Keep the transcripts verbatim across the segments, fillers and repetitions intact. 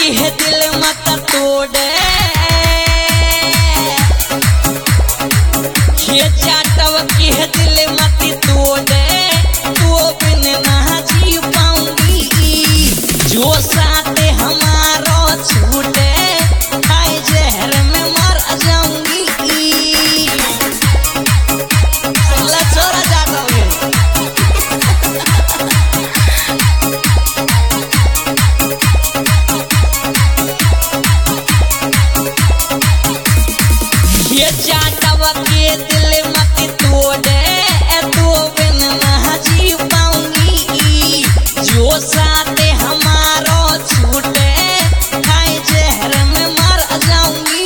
की है दिल मत तोड़े, ये चाटव की है दिल मत तोड़े, तो बिन ना जी पाऊंगी, जो साथ हमारो छूटे खाए जहर में मर जाऊंगी। छोरा जाटव ये चाटव के दिल मत तोड़े, तो बिन ना जी पाऊंगी, जो साथ हमारो छूटे खाए जहर में मर जाऊंगी।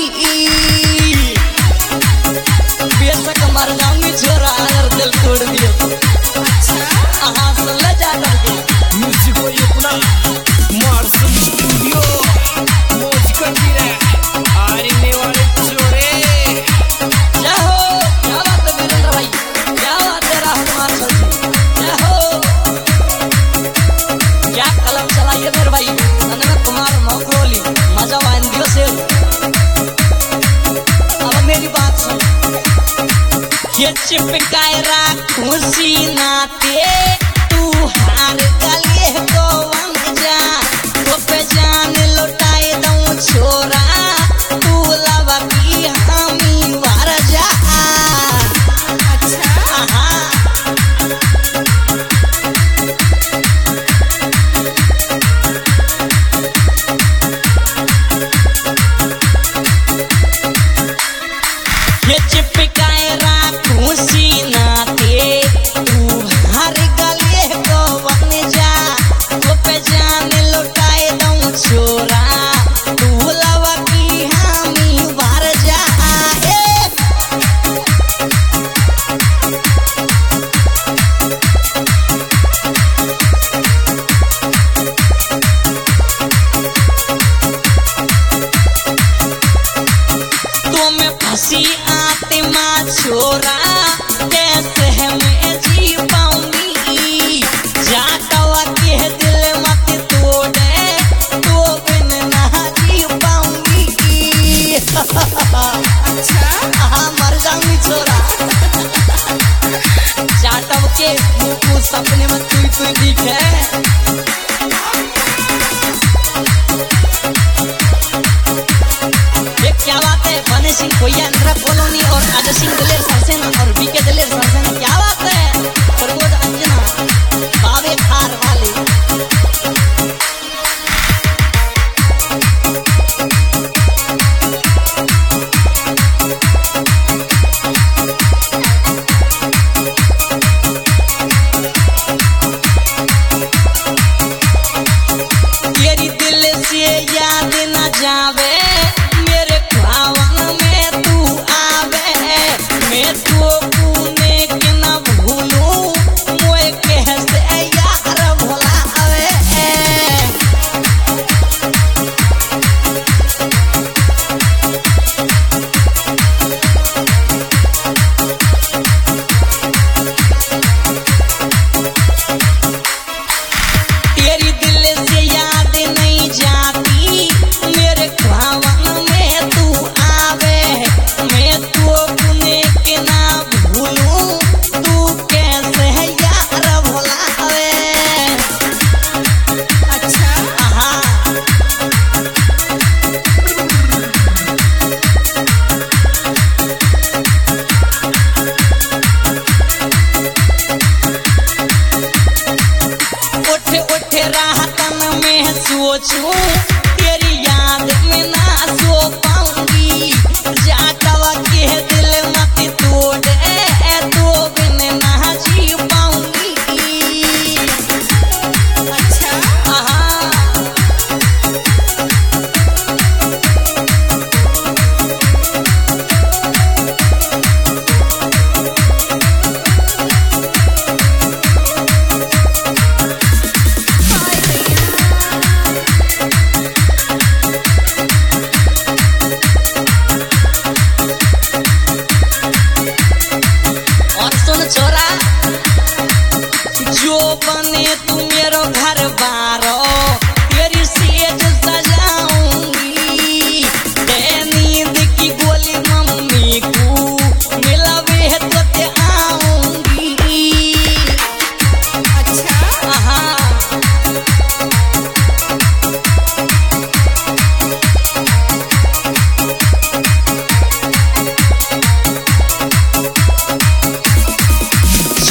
बेशक मर जाऊंगी छोरा अगर दिल तोड़ दिए तो। हाँ सुन ले जाटव के म्यूजिक को ये पुना मार्शल स्टूडियो मौज करती रहे आने वाले छोरे। क्या हो क्या बात है वीरेंद्र भाई, क्या बात है राहुल मार्शल जी, क्या हो क्या कलम चलाइए मेरे भाई अनंत कुमार मौखरोली मजा वांदियों से। अब मेरी बात सुन, ये चिपकाए राखूं सीनाते, तू हार गले को वम जा, तो पे जान लुटाए दूं छोरा, तू लवा की हामी वार जा। अच्छा हाँ ये चिपकाए राखूं सीनाते, तू हार गले को वम जा, तो पे जान लुटाए दूं छोरा, तू लवा की हामी वार जा। ए तुम फंसी आत्मा छोरा, कैसे है मैं जी पाऊंगी, जाटव के दिल मत तोड़े, तो बिन ना जी पाऊंगी। अच्छा हाँ मर जाऊंगी छोरा। जाटव के मुंह को सपने में तुई तुई दिखे। ये क्या बात है, बने सिंह कोई अंतरा कॉलोनी और अजय सिंह दलेर सरसेना और बीके दलेर सरसेना, क्या बात है, प्रबोध अंजना बावे खार वाले। तेरी दिल से याद न जावे, मेरे ख्वाबन में तू आवे,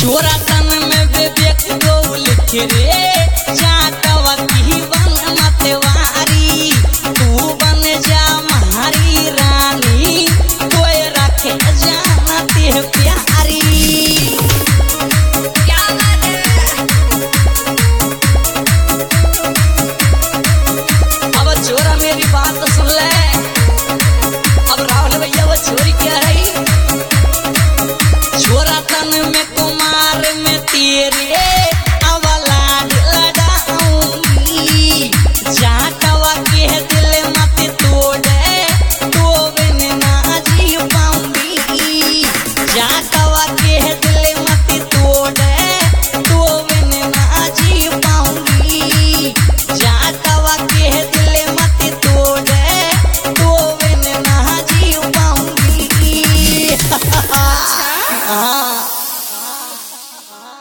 तोरा तन में विवेक डोल के रे जा